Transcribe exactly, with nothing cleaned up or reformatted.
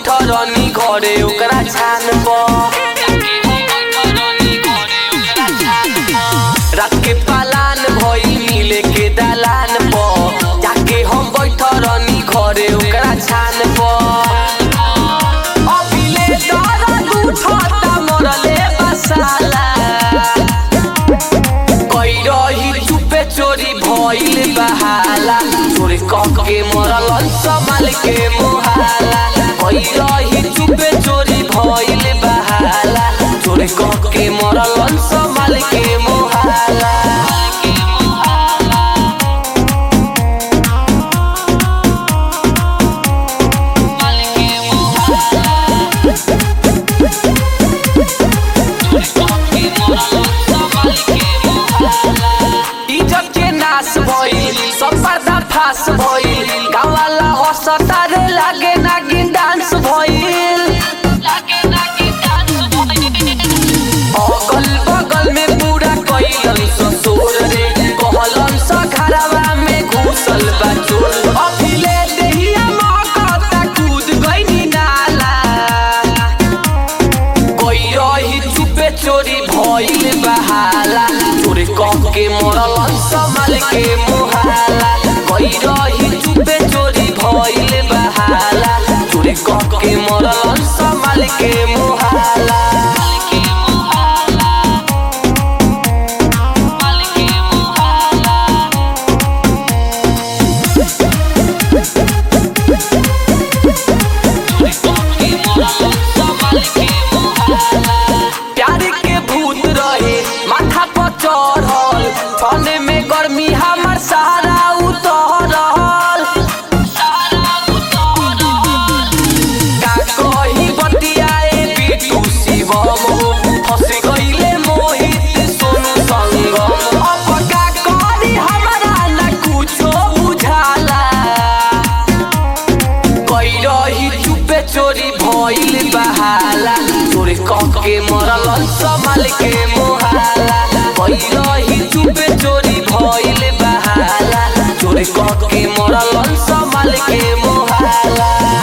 बैठरनी घरे ओकरा छान पर रात के पालान भई मिले के दलान पर जाके हम बैठरनी घरे ओकरा छान पर अभिले दर्द उठता मरले बसाला कई रही चुपे चोरी भइल बहाला चोरी कह के मरल संभाल के मोहाला कई रही चुपे चोरी भइल बहाला चोरी कह के मरल संभाल के मोहाला इज्जत के नाश भइल सब पर्दा फास भइल गाँव वाला हंसता रे लागे नागिन डांस भइल अगल बगल में पूरा कइलन ससुर रे कहलन स घरवा में घुसल बा चोर अभिले देहिया महकता कूद गइनी नाला कोई रही चुपे चोरी भइल बहाला चोरी कह के मरल संभाल के मोहाला कोई रही चुपे चोरी भइल बहाला चोरी कह के मरल संभाल के मोहाला प्यार के भूत रहे माथा पर चढ़ल छने में गर्मी हमर सहारा उतरल का कही बतियाए बिटू शिवम हो फंस गइले मोहित सोनू संगम अब का करी हमरा ना कुछो बुझाला कई रही चुपे चोरी भइल बहाला चोरी कह के मरल संभाल के मोहाला कई रही चुपे चोरी भइल बहाला चोरी कह के मरल संभाल के मोहाला।